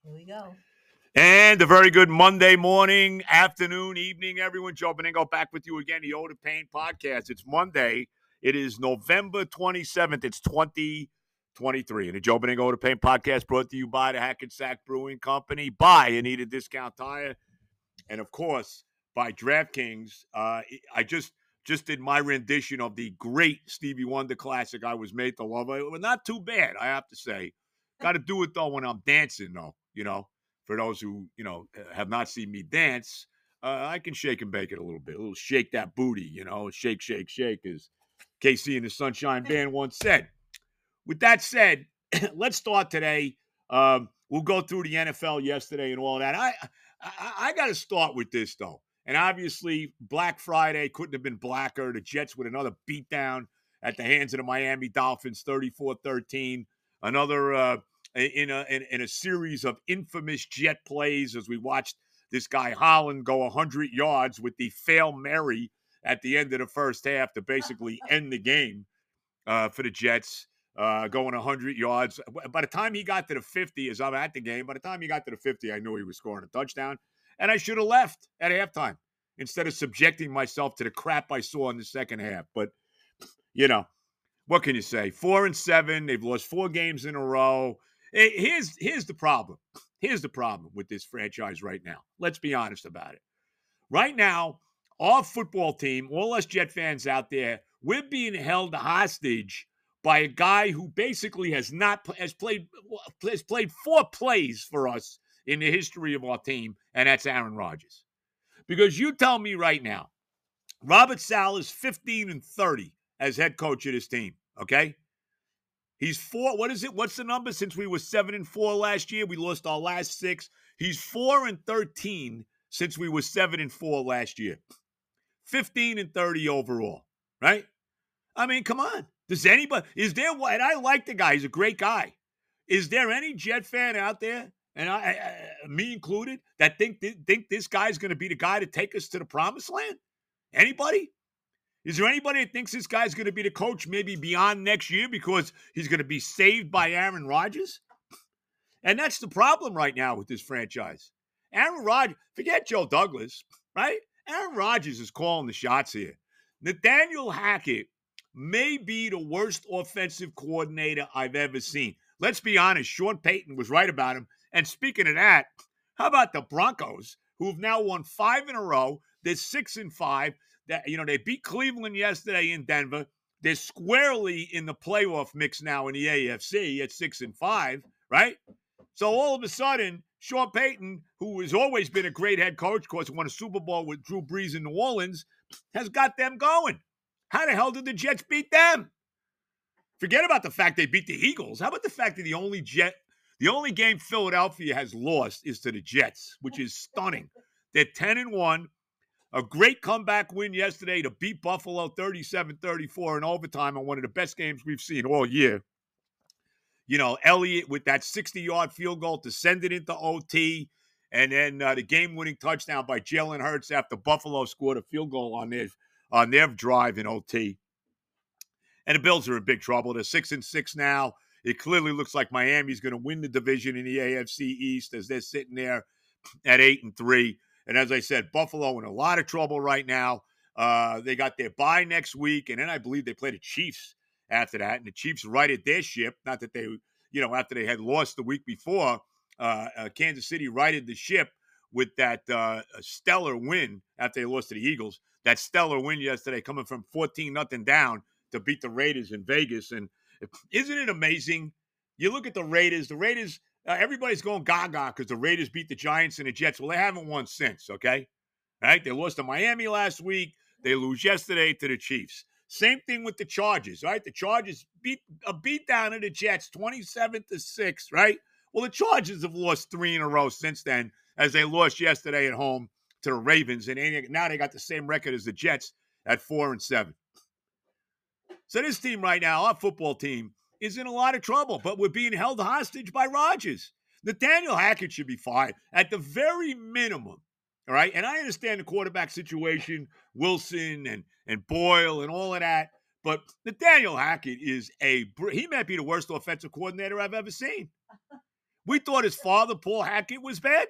Here we go. And a very good Monday morning, afternoon, evening, everyone. Joe Beningo back with you again, the Ode of Pain podcast. It's Monday. It is November 27th. It's 2023. And the Joe Beningo Ode of Pain podcast brought to you by the Hackensack Brewing Company, by Anita Discount Tire, and, of course, by DraftKings. I just did my rendition of the great Stevie Wonder classic, I Was Made to Love. Well, not too bad, I have to say. Got to do it, though, when I'm dancing, though, For those who, have not seen me dance, I can shake and bake it a little shake that booty, shake, shake, shake, as KC and the Sunshine Band once said. With that said, let's start today. We'll go through the NFL yesterday and all that. I got to start with this, though. And obviously, Black Friday couldn't have been blacker. The Jets with another beatdown at the hands of the Miami Dolphins, 34-13. Another in a series of infamous Jet plays as we watched this guy Holland go 100 yards with the Fail Mary at the end of the first half to basically end the game for the Jets. Going 100 yards. By the time he got to the 50, as I'm at the game, by the time he got to the 50, I knew he was scoring a touchdown. And I should have left at halftime instead of subjecting myself to the crap I saw in the second half. But, what can you say? 4-7. They've lost 4 games in a row. Here's the problem. Here's the problem with this franchise right now. Let's be honest about it. Right now, our football team, all us Jet fans out there, we're being held hostage by a guy who basically has played 4 plays for us in the history of our team, and that's Aaron Rodgers. Because you tell me right now, Robert Saleh's 15-30 as head coach of this team, okay? He's 4. What is it? What's the number? Since we were 7-4 last year, we lost our last 6. He's 4-13 since we were 7-4 last year. 15-30 overall, right? I mean, come on. Does anybody, and I like the guy, he's a great guy. Is there any Jet fan out there, and me included, that think this guy's going to be the guy to take us to the promised land? Anybody? Is there anybody that thinks this guy's going to be the coach maybe beyond next year because he's going to be saved by Aaron Rodgers? And that's the problem right now with this franchise. Aaron Rodgers, forget Joe Douglas, right? Aaron Rodgers is calling the shots here. Nathaniel Hackett may be the worst offensive coordinator I've ever seen. Let's be honest, Sean Payton was right about him. And speaking of that, how about the Broncos, who have now won 5 in a row? They're 6-5. They beat Cleveland yesterday in Denver. They're squarely in the playoff mix now in the AFC at 6-5, right? So all of a sudden, Sean Payton, who has always been a great head coach, of course, won a Super Bowl with Drew Brees in New Orleans, has got them going. How the hell did the Jets beat them? Forget about the fact they beat the Eagles. How about the fact that the only game Philadelphia has lost is to the Jets, which is stunning. They're 10-1. A great comeback win yesterday to beat Buffalo 37-34 in overtime on one of the best games we've seen all year. Elliott with that 60-yard field goal to send it into OT, and then the game-winning touchdown by Jalen Hurts after Buffalo scored a field goal on their drive in OT. And the Bills are in big trouble. They're 6-6 now. It clearly looks like Miami's going to win the division in the AFC East as they're sitting there at 8-3. And as I said, Buffalo in a lot of trouble right now. They got their bye next week, and then I believe they play the Chiefs after that. And the Chiefs righted their ship. Not that they, after they had lost the week before, Kansas City righted the ship with that stellar win after they lost to the Eagles. That stellar win yesterday coming from 14-0 down to beat the Raiders in Vegas. And isn't it amazing? You look at the Raiders, everybody's going gaga because the Raiders beat the Giants and the Jets. Well, they haven't won since, okay? All right? They lost to Miami last week. They lose yesterday to the Chiefs. Same thing with the Chargers, right? The Chargers beat down of the Jets 27-6, right? Well, the Chargers have lost 3 in a row since then, as they lost yesterday at home to the Ravens. And now they got the same record as the Jets at 4-7. So this team right now, our football team, is in a lot of trouble, but we're being held hostage by Rodgers. Nathaniel Hackett should be fired at the very minimum, all right? And I understand the quarterback situation, Wilson and Boyle and all of that, but Nathaniel Hackett he might be the worst offensive coordinator I've ever seen. We thought his father, Paul Hackett, was bad.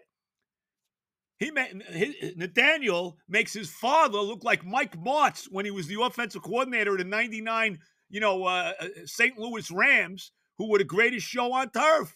Nathaniel makes his father look like Mike Martz when he was the offensive coordinator of the '99, St. Louis Rams, who were the greatest show on turf.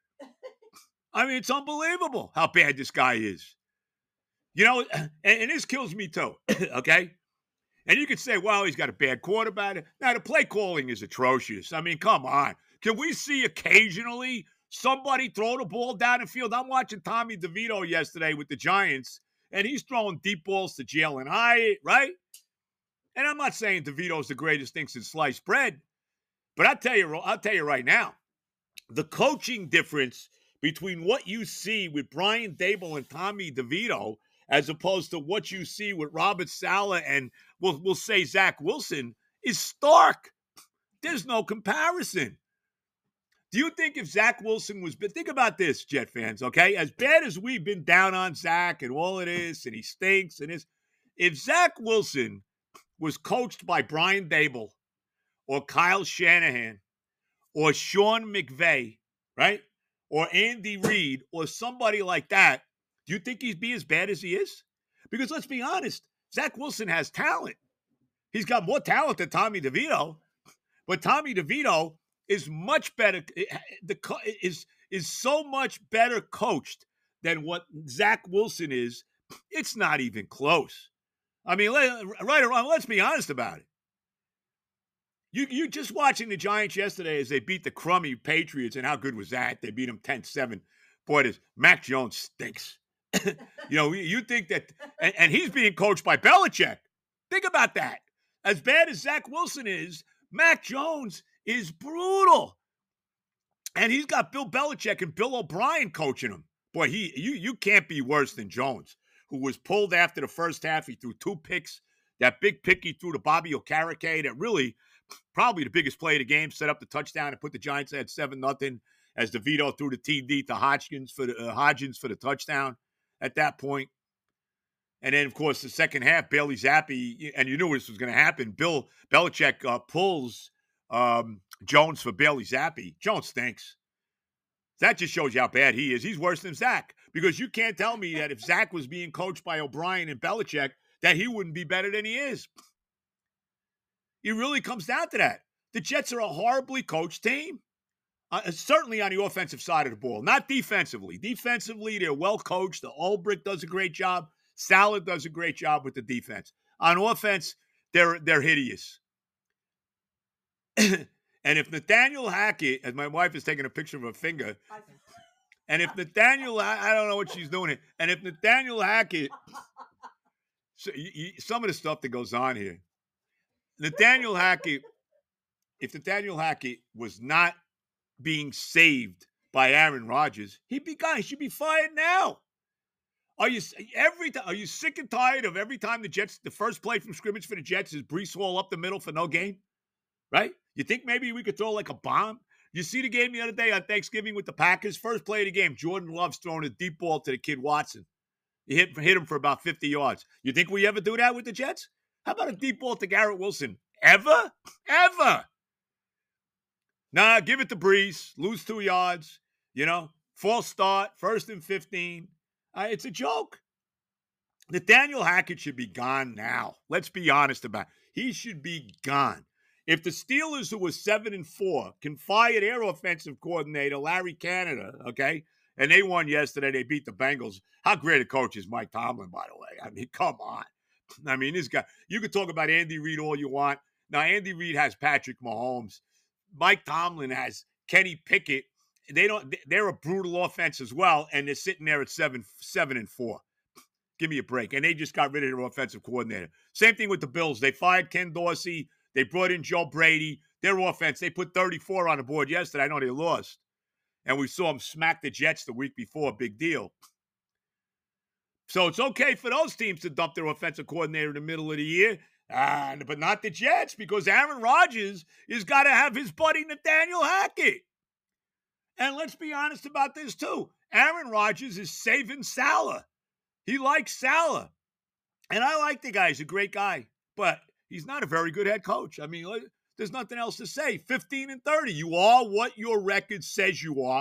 I mean, it's unbelievable how bad this guy is. And this kills me too, okay? And you could say, well, he's got a bad quarterback. Now, the play calling is atrocious. I mean, come on. Can we see occasionally somebody throw the ball down the field? I'm watching Tommy DeVito yesterday with the Giants, and he's throwing deep balls to Jalen Hyatt, right? And I'm not saying DeVito's the greatest thing since sliced bread, but I'll tell you right now, the coaching difference between what you see with Brian Daboll and Tommy DeVito as opposed to what you see with Robert Saleh and we'll say Zach Wilson is stark. There's no comparison. Do you think if Zach Wilson was, think about this, Jet fans, okay? As bad as we've been down on Zach and all of this, and he stinks and this, if Zach Wilson was coached by Brian Daboll or Kyle Shanahan or Sean McVay, right? Or Andy Reid or somebody like that, do you think he'd be as bad as he is? Because let's be honest, Zach Wilson has talent. He's got more talent than Tommy DeVito, but Tommy DeVito is much better. Is so much better coached than what Zach Wilson is. It's not even close. I mean, right or wrong, let's be honest about it. You just watching the Giants yesterday as they beat the crummy Patriots, and how good was that? They beat them 10-7. Boy, this Mac Jones stinks. You think that, and he's being coached by Belichick. Think about that. As bad as Zach Wilson is, Mac Jones is brutal. And he's got Bill Belichick and Bill O'Brien coaching him. Boy, you can't be worse than Jones, who was pulled after the first half. He threw 2 picks. That big pick he threw to Bobby Okereke, that really probably the biggest play of the game, set up the touchdown and put the Giants at 7-0 as DeVito threw the TD to Hodgins for the touchdown at that point. And then, of course, the second half, Bailey Zappi, and you knew this was going to happen. Bill Belichick pulls Jones for Bailey Zappi. Jones stinks. That just shows you how bad he is. He's worse than Zach, because you can't tell me that if Zach was being coached by O'Brien and Belichick, that he wouldn't be better than he is. It really comes down to that. The Jets are a horribly coached team. Certainly on the offensive side of the ball, not defensively. Defensively, they're well coached. Ulbrich does a great job. Saleh does a great job with the defense. On offense, they're hideous. And if Nathaniel Hackett, as my wife is taking a picture of her finger, and if Nathaniel, I don't know what she's doing here, and if Nathaniel Hackett, some of the stuff that goes on here, if Nathaniel Hackett was not being saved by Aaron Rodgers, he'd be gone. He should be fired now. Are you sick and tired of every time the first play from scrimmage for the Jets is Breece Hall up the middle for no gain? Right? You think maybe we could throw like a bomb? You see the game the other day on Thanksgiving with the Packers? First play of the game, Jordan Love's throwing a deep ball to the kid Watson. He hit him for about 50 yards. You think we ever do that with the Jets? How about a deep ball to Garrett Wilson? Ever? Ever? Nah, give it to Breece. Lose 2 yards. False start. 1st and 15. It's a joke. Nathaniel Hackett should be gone now. Let's be honest about it. He should be gone. If the Steelers, who were 7-4, can fire their offensive coordinator, Larry Canada, okay, and they won yesterday, they beat the Bengals. How great a coach is Mike Tomlin, by the way? I mean, come on. I mean, this guy, you can talk about Andy Reid all you want. Now, Andy Reid has Patrick Mahomes. Mike Tomlin has Kenny Pickett. They're a brutal offense as well, and they're sitting there at 7-4. Give me a break. And they just got rid of their offensive coordinator. Same thing with the Bills. They fired Ken Dorsey. They brought in Joe Brady. Their offense, they put 34 on the board yesterday. I know they lost. And we saw them smack the Jets the week before. Big deal. So it's okay for those teams to dump their offensive coordinator in the middle of the year. But not the Jets, because Aaron Rodgers has got to have his buddy Nathaniel Hackett. And let's be honest about this, too. Aaron Rodgers is saving Saleh. He likes Saleh. And I like the guy. He's a great guy. But he's not a very good head coach. I mean, there's nothing else to say. 15-30. You are what your record says you are.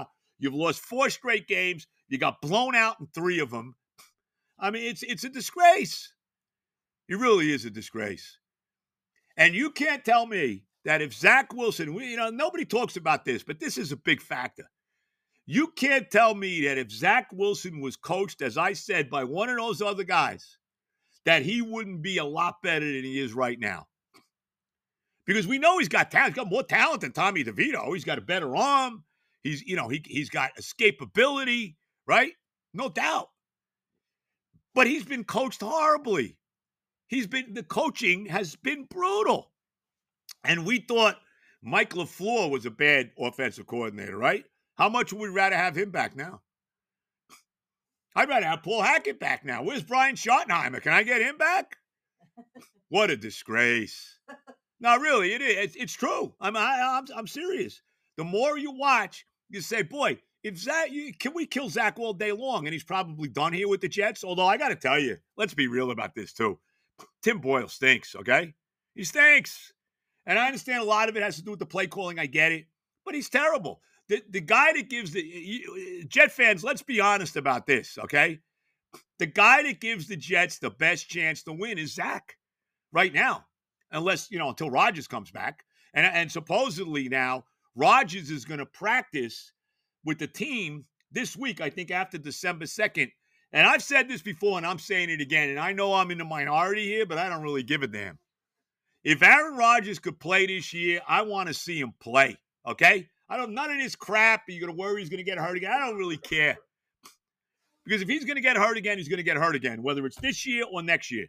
You've lost 4 straight games. You got blown out in 3 of them. I mean, it's a disgrace. It really is a disgrace. And you can't tell me that if Zach Wilson, nobody talks about this, but this is a big factor. You can't tell me that if Zach Wilson was coached, as I said, by one of those other guys, that he wouldn't be a lot better than he is right now. Because we know he's got talent. He's got more talent than Tommy DeVito. He's got a better arm. He's got escapability, right? No doubt. But he's been coached horribly. The coaching has been brutal. And we thought Mike LaFleur was a bad offensive coordinator, right? How much would we rather have him back now? I'd rather have Paul Hackett back now. Where's Brian Schottenheimer? Can I get him back? What a disgrace. No, really, it is. It's true. I'm serious. The more you watch, you say, boy, can we kill Zach all day long? And he's probably done here with the Jets. Although I got to tell you, let's be real about this too. Tim Boyle stinks, okay? He stinks. And I understand a lot of it has to do with the play calling. I get it. But he's terrible. The guy that gives the Jet fans, let's be honest about this, okay? The guy that gives the Jets the best chance to win is Zach right now. Unless, until Rodgers comes back. And supposedly now, Rodgers is going to practice with the team this week, I think after December 2nd. And I've said this before, and I'm saying it again, and I know I'm in the minority here, but I don't really give a damn. If Aaron Rodgers could play this year, I want to see him play, okay? None of this crap, you're going to worry he's going to get hurt again. I don't really care. Because if he's going to get hurt again, he's going to get hurt again, whether it's this year or next year.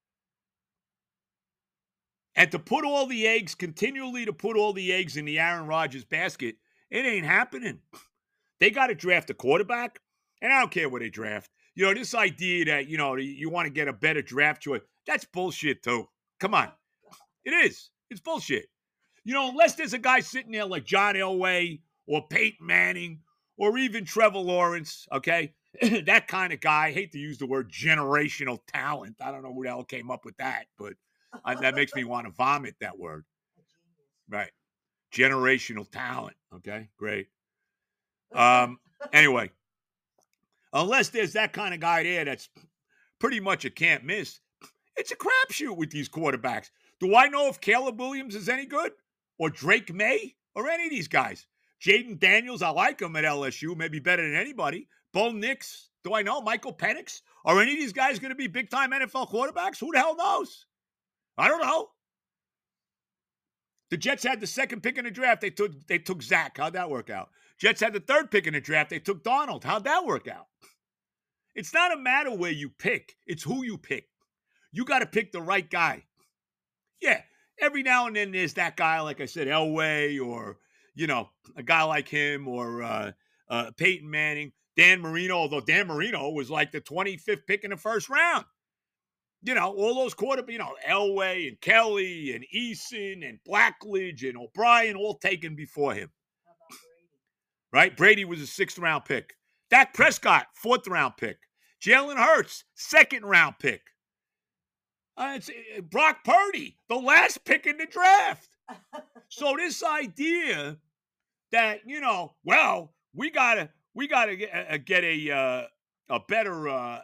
And continually to put all the eggs in the Aaron Rodgers basket, it ain't happening. They got to draft a quarterback, and I don't care what they draft. This idea that, you want to get a better draft choice, that's bullshit too. Come on. It is. It's bullshit. Unless there's a guy sitting there like John Elway or Peyton Manning or even Trevor Lawrence, okay? That kind of guy. I hate to use the word generational talent. I don't know who the hell came up with that, but that makes me want to vomit that word. Right. Generational talent. Okay, great. Anyway, unless there's that kind of guy there that's pretty much a can't miss, it's a crapshoot with these quarterbacks. Do I know if Caleb Williams is any good? Or Drake May? Or any of these guys? Jaden Daniels, I like him at LSU, maybe better than anybody. Bo Nix, do I know? Michael Penix? Are any of these guys going to be big-time NFL quarterbacks? Who the hell knows? I don't know. The Jets had the 2nd pick in the draft. They took Zach. How'd that work out? Jets had the 3rd pick in the draft. They took Donald. How'd that work out? It's not a matter where you pick. It's who you pick. You got to pick the right guy. Yeah, every now and then there's that guy, like I said, Elway, or, a guy like him, or Peyton Manning, Dan Marino, although Dan Marino was like the 25th pick in the first round. All those quarterbacks, Elway and Kelly and Eason and Blackledge and O'Brien, all taken before him. How about Brady? Right? Brady was a 6th-round pick. Dak Prescott, 4th-round pick. Jalen Hurts, 2nd-round pick. It's Brock Purdy, the last pick in the draft. So this idea that, we gotta get a better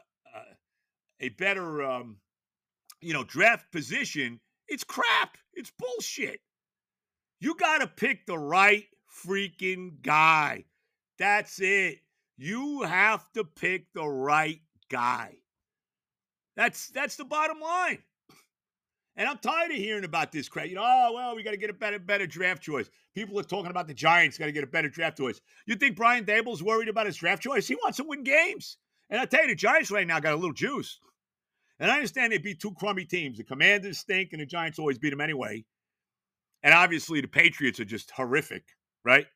draft position, it's crap. It's bullshit. You got to pick the right freaking guy. That's it. You have to pick the right guy. That's the bottom line. And I'm tired of hearing about this crap. We got to get a better draft choice. People are talking about the Giants got to get a better draft choice. You think Brian Daboll's worried about his draft choice? He wants to win games. And I tell you, the Giants right now got a little juice. And I understand they beat 2 crummy teams. The Commanders stink, and the Giants always beat them anyway. And obviously, the Patriots are just horrific, right?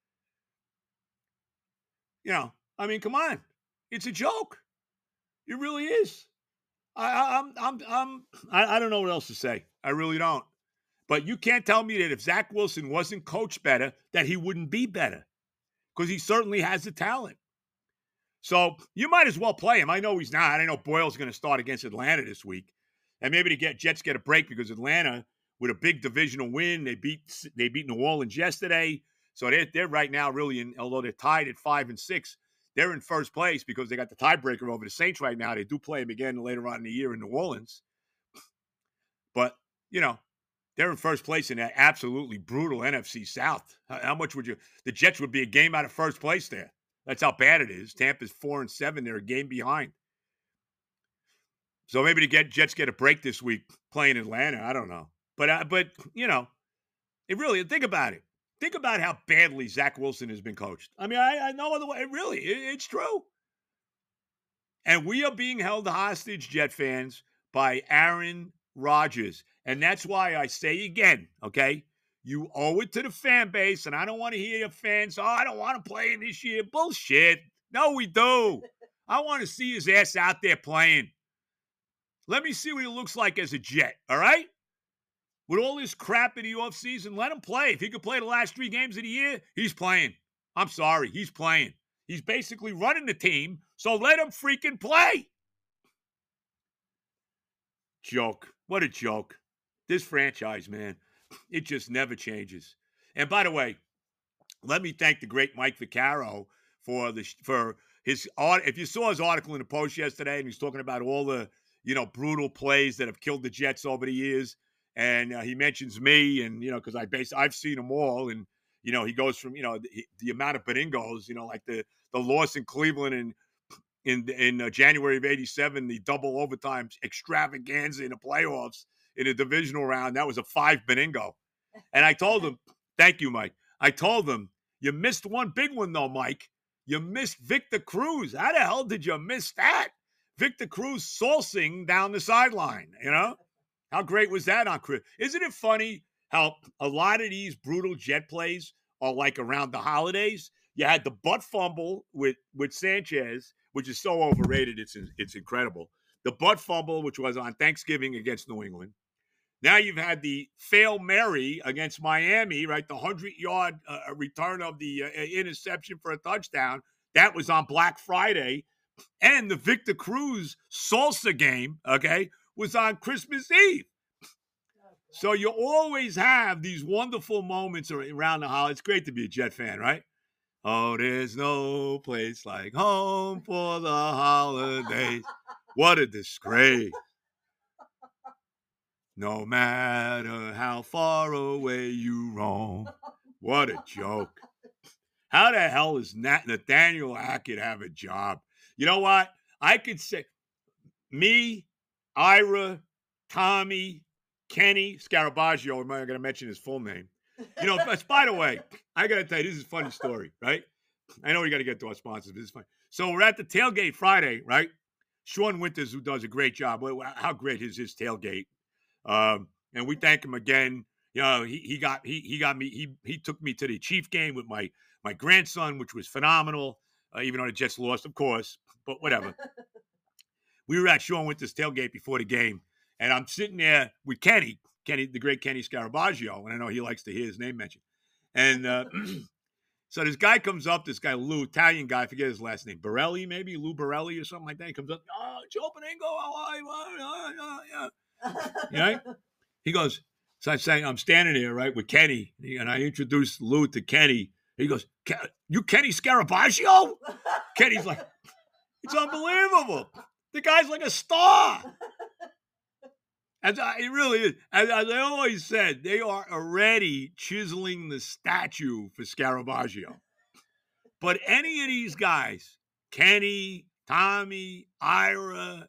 Come on. It's a joke. It really is. I don't know what else to say. I really don't. But you can't tell me that if Zach Wilson wasn't coached better, that he wouldn't be better. Because he certainly has the talent. So you might as well play him. I know he's not. I know Boyle's going to start against Atlanta this week. And maybe the Jets get a break because Atlanta, with a big divisional win, they beat New Orleans yesterday. So they're right now really although they're tied at 5-6, they're in first place because they got the tiebreaker over the Saints right now. They do play them again later on in the year in New Orleans. But, they're in first place in that absolutely brutal NFC South. How much would the Jets would be a game out of first place there. That's how bad it is. Tampa's 4-7. They're a game behind. So maybe the Jets get a break this week playing Atlanta. I don't know. But it really, think about it. Think about how badly Zach Wilson has been coached. I mean, I know other way. It's true. And we are being held hostage, Jet fans, by Aaron Rodgers. And that's why I say again, okay, you owe it to the fan base, and I don't want to hear your fans, I don't want to play him this year. Bullshit. No, we do. I want to see his ass out there playing. Let me see what he looks like as a Jet, all right? With all this crap in the offseason, let him play. If he could play the last 3 games of the year, he's playing. I'm sorry, he's playing. He's basically running the team, so let him freaking play. Joke. What a joke. This franchise, man, it just never changes. And by the way, let me thank the great Mike Vaccaro for his art. If you saw his article in the Post yesterday, and he's talking about all the brutal plays that have killed the Jets over the years, and he mentions me, and because I've seen them all, and he goes from the amount of Beningos, like the loss in Cleveland in January of '87, the double overtime extravaganza in the playoffs in a divisional round. That was a 5 Beningo. And I told him, thank you, Mike. I told him, you missed one big one, though, Mike. You missed Victor Cruz. How the hell did you miss that? Victor Cruz salsing down the sideline, How great was that on Chris? Isn't it funny how a lot of these brutal Jet plays are like around the holidays? You had the butt fumble with Sanchez, which is so overrated, it's incredible. The butt fumble, which was on Thanksgiving against New England. Now you've had the Fail Mary against Miami, right? The 100-yard return of the interception for a touchdown. That was on Black Friday. And the Victor Cruz salsa game, okay, was on Christmas Eve. So you always have these wonderful moments around the holidays. It's great to be a Jet fan, right? Oh, there's no place like home for the holidays. What a disgrace. No matter how far away you roam. What a joke. How the hell does Nathaniel Hackett have a job? You know what? I could say me, Ira, Tommy, Kenny, Scarabaggio, I'm not going to mention his full name. By the way, I got to tell you, this is a funny story, right? I know we got to get to our sponsors, but this is funny. So we're at the tailgate Friday, right? Sean Winters, who does a great job. How great is his tailgate? And we thank him again. He took me to the Chief game with my grandson, which was phenomenal, even though the Jets lost, of course, but whatever. We were at Sean Winters' tailgate before the game, and I'm sitting there with Kenny, the great Kenny Scarabaggio, and I know he likes to hear his name mentioned. And so this guy comes up, this guy Lou, Italian guy, I forget his last name, Borelli, maybe Lou Borelli or something like that. He comes up, Joe Beningo, right? He goes, so I'm standing there, right, with Kenny, and I introduced Lou to Kenny. He goes, you Kenny Scarabaggio? Kenny's like, it's unbelievable. The guy's like a star. It really is. As I always said, they are already chiseling the statue for Scarabaggio. But any of these guys, Kenny, Tommy, Ira,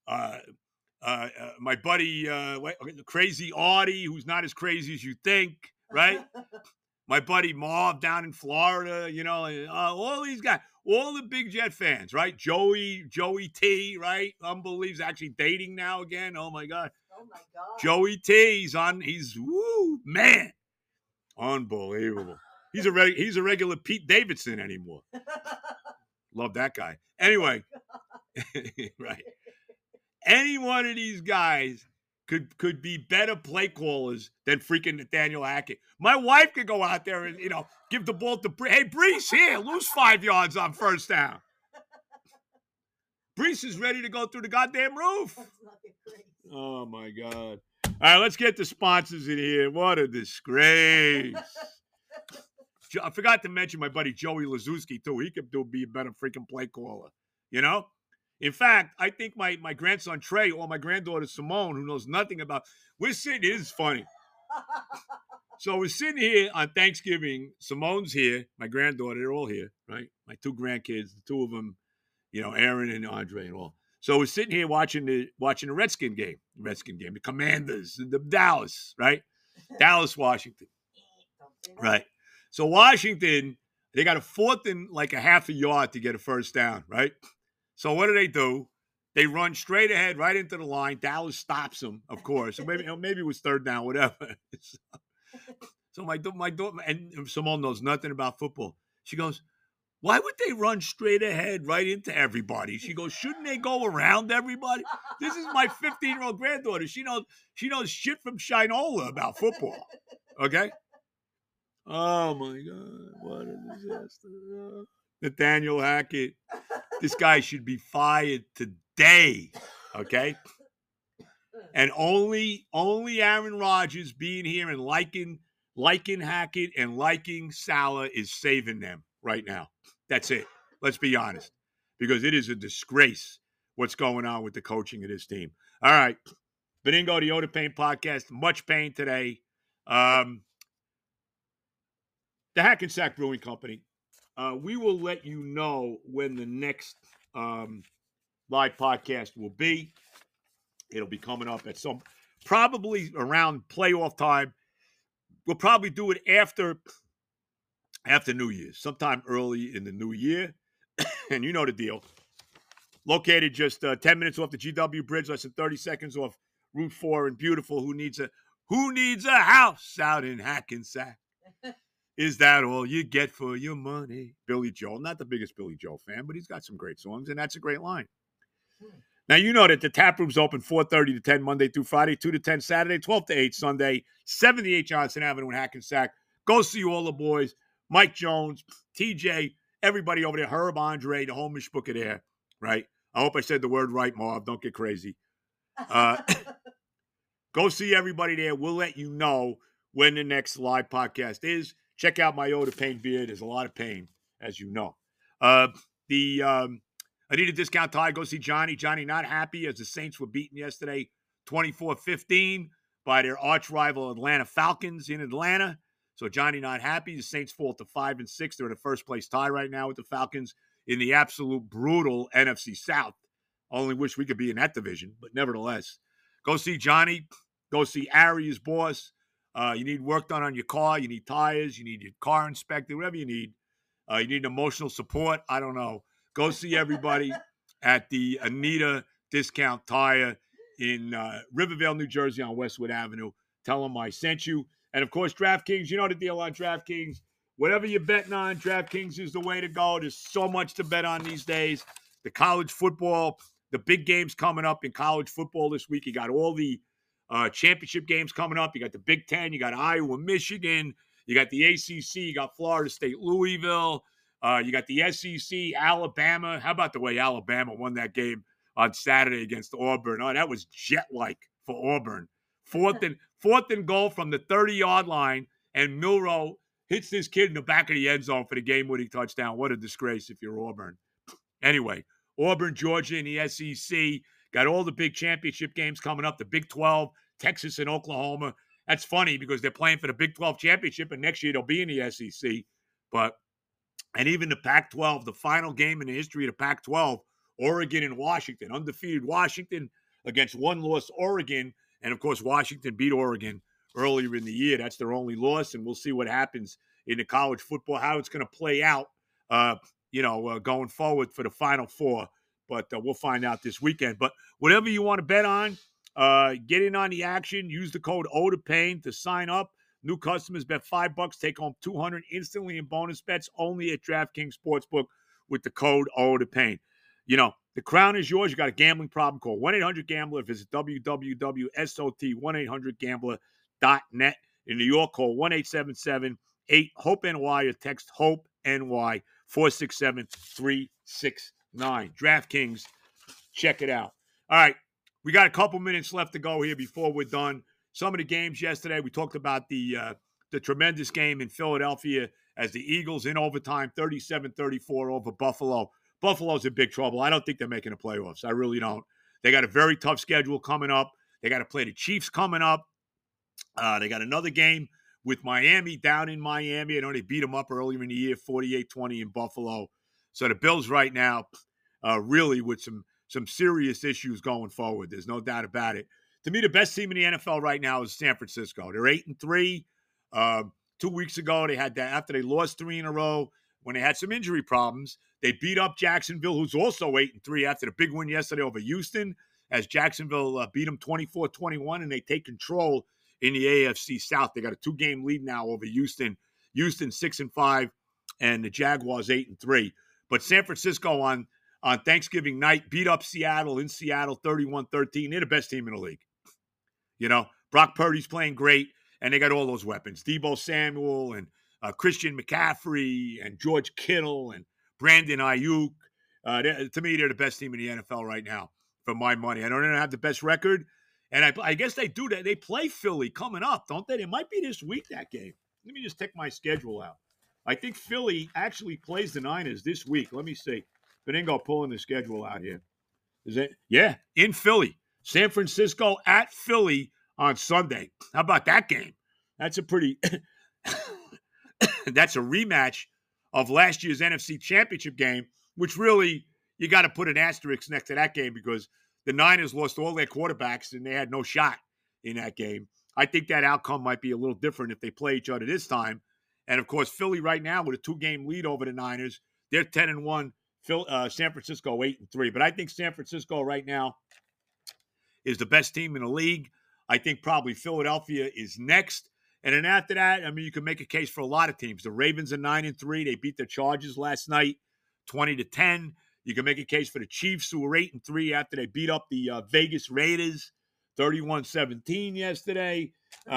my buddy, Crazy Artie, who's not as crazy as you think, right? My buddy Marv down in Florida, all these guys, all the big Jet fans, right? Joey T, right? Unbelievable. Actually dating now again. Oh my God. Joey T, he's woo, man. Unbelievable. He's a regular Pete Davidson anymore. Love that guy. Anyway, right. Any one of these guys could be better play callers than freaking Nathaniel Hackett. My wife could go out there and, give the ball to Brees. Hey, Brees, here, lose 5 yards on first down. Brees is ready to go through the goddamn roof. Oh, my God. All right, let's get the sponsors in here. What a disgrace. I forgot to mention my buddy Joey Lazuski, too. He could be a better freaking play caller, you know? In fact, I think my grandson Trey or my granddaughter Simone, who knows nothing about, we're sitting, it is funny. So we're sitting here on Thanksgiving. Simone's here, my granddaughter, they're all here, right? My two grandkids, the two of them, you know, Aaron and Andre and all. So we're sitting here watching the Redskin game, the Commanders, the Dallas, right? Dallas, Washington. Right. So Washington, they got a 4th and like a half a yard to get a first down, right? So what do? They run straight ahead right into the line. Dallas stops them, of course. Or maybe it was 3rd down, whatever. So my daughter, and Simone knows nothing about football. She goes, why would they run straight ahead right into everybody? She goes, shouldn't they go around everybody? This is my 15-year-old granddaughter. She knows shit from Shinola about football. Okay? Oh my God, what a disaster. Nathaniel Hackett. This guy should be fired today. Okay? And only Aaron Rodgers being here and liking Hackett and liking Saleh is saving them right now. That's it. Let's be honest. Because it is a disgrace what's going on with the coaching of this team. All right. Benigno, the Oda Pain podcast. Much pain today. The Hackensack Brewing Company. We will let you know when the next live podcast will be. It'll be coming up at probably around playoff time. We'll probably do it after New Year's, sometime early in the new year. And you know the deal. Located just 10 minutes off the GW Bridge, less than 30 seconds off Route 4 in beautiful. Who needs a house out in Hackensack? Is that all you get for your money? Billy Joel. Not the biggest Billy Joel fan, but he's got some great songs, and that's a great line. Now, you know that the tap room's open 4:30 to 10 Monday through Friday, 2 to 10 Saturday, 12 to 8 Sunday, 78 Johnson Avenue in Hackensack. Go see all the boys, Mike Jones, TJ, everybody over there, Herb, Andre, the whole mishpucha there, right? I hope I said the word right, Marv. Don't get crazy. Go see everybody there. We'll let you know when the next live podcast is. Check out my Oda Pain beer. There's a lot of pain, as you know. I need a discount tie. Go see Johnny. Johnny not happy as the Saints were beaten yesterday 24-15 by their arch rival Atlanta Falcons in Atlanta. So Johnny not happy. The Saints fall to 5-6. They're in a first-place tie right now with the Falcons in the absolute brutal NFC South. Only wish we could be in that division, but nevertheless. Go see Johnny. Go see Ari, his boss. You need work done on your car. You need tires. You need your car inspected, whatever you need. You need emotional support. I don't know. Go see everybody at the Anita Discount Tire in Rivervale, New Jersey on Westwood Avenue. Tell them I sent you. And, of course, DraftKings. You know the deal on DraftKings. Whatever you're betting on, DraftKings is the way to go. There's so much to bet on these days. The college football, the big games coming up in college football this week. You got all the championship games coming up. You got the Big Ten. You got Iowa, Michigan. You got the ACC. You got Florida State, Louisville. You got the SEC, Alabama. How about the way Alabama won that game on Saturday against Auburn? Oh, that was jet-like for Auburn. Fourth and goal from the 30-yard line, and Milroe hits this kid in the back of the end zone for the game-winning touchdown. What a disgrace if you're Auburn. Anyway, Auburn, Georgia, and the SEC got all the big championship games coming up. The Big 12, Texas and Oklahoma. That's funny because they're playing for the Big 12 championship, and next year they'll be in the SEC. And even the Pac-12, the final game in the history of the Pac-12, Oregon and Washington, undefeated Washington against one-loss Oregon. And, of course, Washington beat Oregon earlier in the year. That's their only loss, and we'll see what happens in the college football, how it's going to play out, going forward for the Final Four. But we'll find out this weekend. But whatever you want to bet on, get in on the action. Use the code ODAPAIN to sign up. New customers bet $5, take home $200 instantly in bonus bets only at DraftKings Sportsbook with the code ODAPAIN. You know, the crown is yours. You got a gambling problem, call 1-800-GAMBLER. Visit www.sot1800gambler.net. In New York, call 1-877-8-HOPE-NY or text HOPE-NY 467-369. DraftKings, check it out. All right, we got a couple minutes left to go here before we're done. Some of the games yesterday, we talked about the tremendous game in Philadelphia as the Eagles in overtime, 37-34 over Buffalo. Buffalo's in big trouble. I don't think they're making the playoffs. I really don't. They got a very tough schedule coming up. They got to play the Chiefs coming up. They got another game with Miami down in Miami. I know they beat them up earlier in the year, 48-20 in Buffalo. So the Bills right now really with some serious issues going forward. There's no doubt about it. To me, the best team in the NFL right now is San Francisco. They're 8-3. 2 weeks ago, they had that after they lost 3 in a row when they had some injury problems. They beat up Jacksonville, who's also 8-3 after the big win yesterday over Houston, as Jacksonville beat them 24-21, and they take control in the AFC South. They got a 2-game lead now over Houston. Houston 6-5, and the Jaguars 8-3. But San Francisco on Thanksgiving night beat up Seattle in Seattle 31-13. They're the best team in the league. You know, Brock Purdy's playing great, and they got all those weapons. Deebo Samuel and Christian McCaffrey and George Kittle and Brandon Ayuk. To me, they're the best team in the NFL right now for my money. I don't have the best record, and I guess they do that. They play Philly coming up, don't they? It might be this week, that game. Let me just take my schedule out. I think Philly actually plays the Niners this week. Let me see. Beningo pulling the schedule out here. Is it? Yeah, in Philly. San Francisco at Philly on Sunday. How about that game? That's a pretty that's a rematch of last year's NFC Championship game, which really you got to put an asterisk next to that game because the Niners lost all their quarterbacks and they had no shot in that game. I think that outcome might be a little different if they play each other this time. And, of course, Philly right now with a 2-game lead over the Niners. They're 10-1. San Francisco 8-3. But I think San Francisco right now is the best team in the league. I think probably Philadelphia is next. And then after that, I mean, you can make a case for a lot of teams. The Ravens are 9-3. They beat the Chargers last night, 20-10. You can make a case for the Chiefs, who were 8-3 after they beat up the Vegas Raiders, 31-17 yesterday.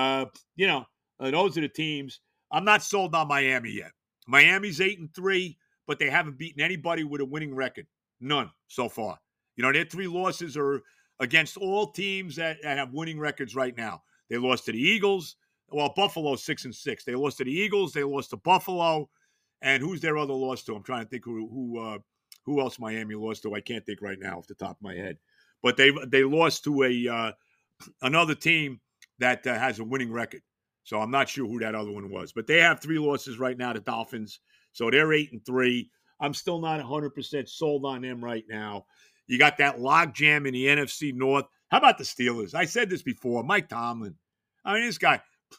Those are the teams. I'm not sold on Miami yet. Miami's 8-3, but they haven't beaten anybody with a winning record. None so far. You know, their 3 losses are against all teams that have winning records right now. They lost to the Eagles. Well, Buffalo's 6-6. They lost to the Eagles. They lost to Buffalo. And who's their other loss to? I'm trying to think who else Miami lost to. I can't think right now off the top of my head. But they lost to another team that has a winning record. So I'm not sure who that other one was. But they have 3 losses right now, the Dolphins. So they're 8-3. I'm still not 100% sold on them right now. You got that logjam in the NFC North. How about the Steelers? I said this before. Mike Tomlin. I mean, this guy.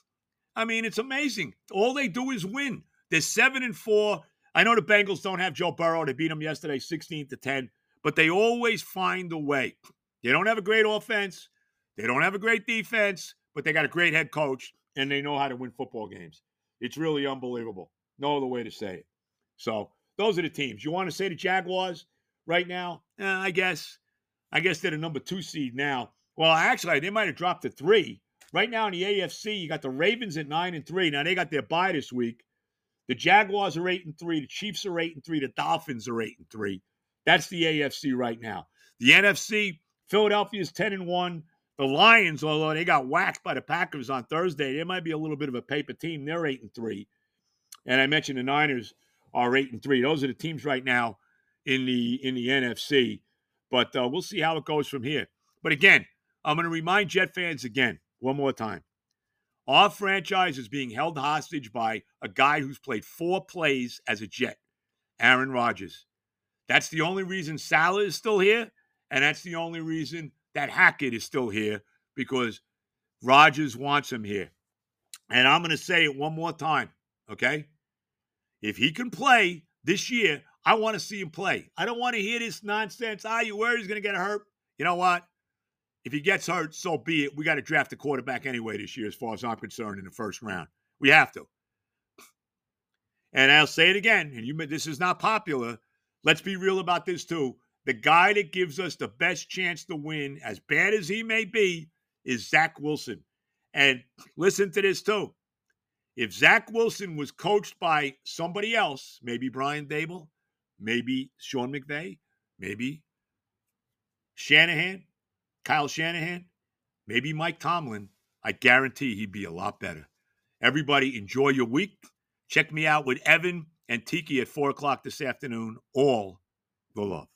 I mean, it's amazing. All they do is win. They're 7-4. I know the Bengals don't have Joe Burrow. They beat them yesterday 16-10. But they always find a way. They don't have a great offense. They don't have a great defense. But they got a great head coach. And they know how to win football games. It's really unbelievable. No other way to say it. So those are the teams. You want to say the Jaguars right now? I guess they're the number 2 seed now. Well, actually, they might have dropped to 3. Right now in the AFC, you got the Ravens at 9-3. Now they got their bye this week. The Jaguars are 8-3. The Chiefs are 8-3. The Dolphins are 8-3. That's the AFC right now. The NFC, Philadelphia is 10-1. The Lions, although they got whacked by the Packers on Thursday, they might be a little bit of a paper team. They're 8-3. And I mentioned the Niners are 8-3. Those are the teams right now in the NFC. But we'll see how it goes from here. But again, I'm going to remind Jet fans again, one more time. Our franchise is being held hostage by a guy who's played 4 plays as a Jet, Aaron Rodgers. That's the only reason Salah is still here, and that's the only reason that Hackett is still here, because Rodgers wants him here. And I'm going to say it one more time, okay? If he can play this year, I want to see him play. I don't want to hear this nonsense. You worried he's going to get hurt? You know what? If he gets hurt, so be it. We got to draft a quarterback anyway this year, as far as I'm concerned, in the first round. We have to. And I'll say it again, and this is not popular. Let's be real about this too. The guy that gives us the best chance to win, as bad as he may be, is Zach Wilson. And listen to this too. If Zach Wilson was coached by somebody else, maybe Brian Dable, maybe Sean McVay, maybe Kyle Shanahan, maybe Mike Tomlin, I guarantee he'd be a lot better. Everybody, enjoy your week. Check me out with Evan and Tiki at 4 o'clock this afternoon. All the love.